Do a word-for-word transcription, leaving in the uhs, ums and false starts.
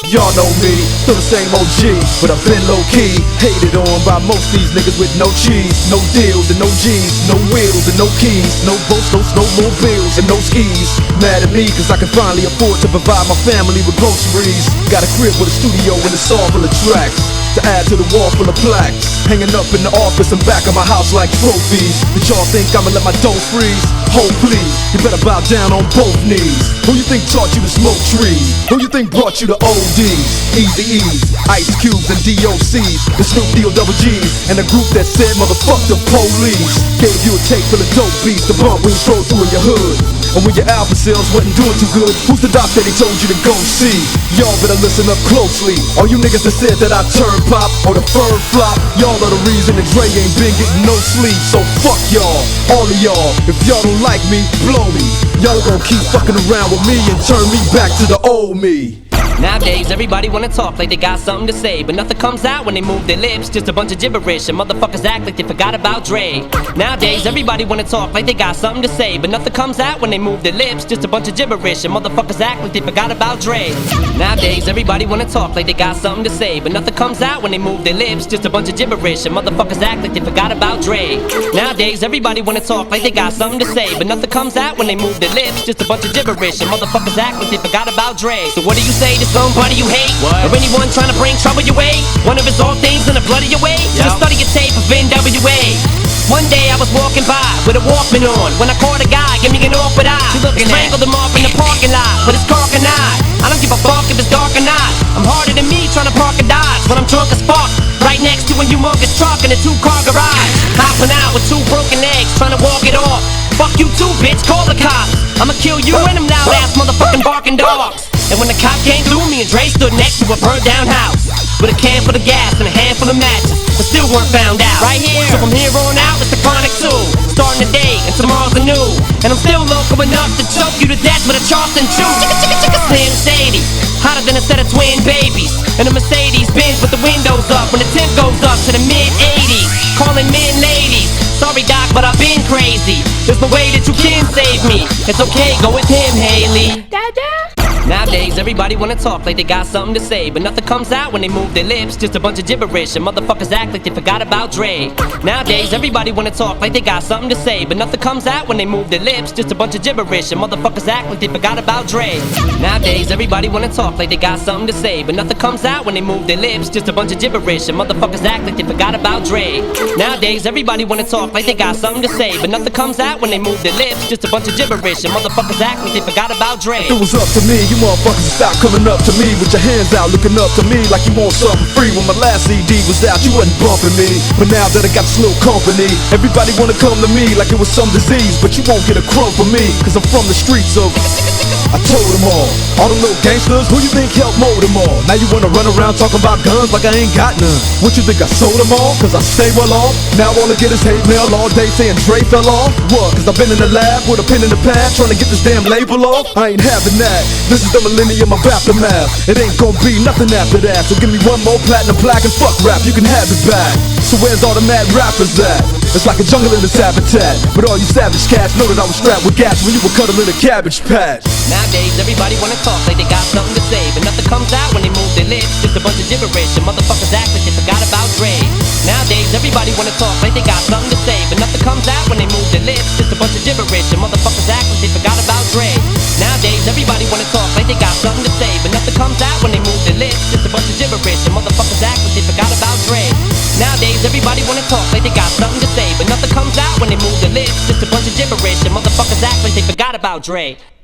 Y'all know me, still the same O G, but I've been low-key, hated on by most these niggas with no cheese, no deals and no G's, no wheels and no keys, no boats, no snowmobiles and no skis. Mad at me cause I can finally afford to provide my family with groceries. Got a crib with a studio and a saw full of tracks to add to the wall full of plaques, hanging up in the office and back of my house like trophies. Did y'all think I'ma let my dough freeze? Hold please, you better bow down on both knees. Who you think taught you to smoke trees? Who you think brought you to O Ds, Eazy-E's, Ice Cubes and D O C's, the Snoop D O double G's, and the group that said motherfuck the police? Gave you a tape full of dope beats to bump when you stroll through in your hood. And when your album sales wasn't doing too good, who's the doc that he told you to go see? Y'all better listen up closely. All you niggas that said that I turn pop or the firm flop, y'all are the reason that Dre ain't been getting no sleep. So fuck y'all, all of y'all. If y'all don't like me, blow me. Y'all gon' keep fucking around with me and turn me back to the old me. Nowadays, everybody wanna talk like they got something to say, but nothing comes out when they move their lips, just a bunch of gibberish, and motherfuckers act like they forgot about Dre. Nowadays, everybody wanna talk like they got something to say, but nothing comes out when they move their lips, just a bunch of gibberish, and motherfuckers act like they forgot about Dre. Nowadays, everybody wanna talk like they got something to say, but nothing comes out when they move their lips, just a bunch of gibberish, and motherfuckers act like they forgot about Dre. Nowadays, everybody wanna talk like they got something to say, but nothing comes out when they move their lips, just a bunch of gibberish, and motherfuckers act like they forgot about Dre. So what do you say to somebody you hate? What? Or anyone trying to bring trouble your way? One of his old things in the blood of your way? Yep. Should've studied your tape of N W A. One day I was walking by with a Walkman on, when I caught a guy, give me an awkward eye. She looking strangled him off in the parking lot with his cock and eye. I don't give a fuck if it's dark or not. I'm harder than me trying to park a Dodge when I'm drunk as fuck, right next to a humongous truck in a two-car garage. Hopping out with two broken legs, trying to walk it off. Fuck you too, bitch, call the cops. I'ma kill you and them loud-ass motherfucking barking dogs. And when the cop came through, me and Dre stood next to a burned down house with a can full of gas and a handful of matches, but still weren't found out. Right here, so from here on out, it's the Chronic two. Starting today, and tomorrow's a new. And I'm still local enough to choke you to death with a Charleston chew. Chicka chicka chicka Slim Shady, hotter than a set of twin babies. And a Mercedes Benz with the windows up when the temp goes up to the mid eighties. Calling men ladies, sorry doc, but I've been crazy. There's no way that you can save me. It's okay, go with him, Haley. Dada. Nowadays, everybody wanna talk like they got something to say, but nothing comes out when they move their lips, just a bunch of gibberish, and motherfuckers act like they forgot about Dre. Nowadays, everybody wanna talk like they got something to say, but nothing comes out when they move their lips, just a bunch of gibberish, and motherfuckers act like they forgot about Dre. Nowadays, everybody wanna talk like they got something to say, but nothing comes out when they move their lips, just a bunch of gibberish, and motherfuckers act like they forgot about Dre. Nowadays, everybody wanna talk like they got something to say, but nothing comes out when they move their lips, just a bunch of gibberish, and motherfuckers act like they forgot about Dre. If it was up to me, you motherfuckers stop coming up to me with your hands out, looking up to me like you want something free. When my last C D was out, you wasn't bumping me, but now that I got this little company, everybody wanna come to me like it was some disease, but you won't get a crumb from me, cause I'm from the streets of I told them all, all the little gangsters, who you think helped mold them all? Now you wanna run around talking about guns like I ain't got none. What you think, I sold them all? Cause I stay well off. Now all I get is hate mail all day saying Dre fell off. What? Cause I've been in the lab with a pen in the pad trying to get this damn label off. I ain't having that. This is the millennium of aftermath. It ain't gonna be nothing after that. So give me one more platinum plaque and fuck rap, you can have it back. So where's all the mad rappers at? It's like a jungle in this habitat, but all you savage cats know that I was strapped with gas when you were cuddling a cabbage patch. Nowadays, everybody wanna talk like they got something to say, but nothing comes out when they move their lips, just a bunch of gibberish, and motherfuckers act like they forgot about Dre. Nowadays, everybody wanna talk like they got something to say, but nothing comes out when they move their lips, just a bunch of gibberish, and motherfuckers act like they forgot about Dre. Nowadays, everybody wanna talk like they got something to say, but nothing comes out when they move their lips, just a bunch of gibberish, and motherfuckers act like they forgot about Dre. Nowadays, everybody wanna talk like they got something to say, but nothing comes out when they move their lips, just a bunch of gibberish, and motherfuckers act like they forgot about Dre.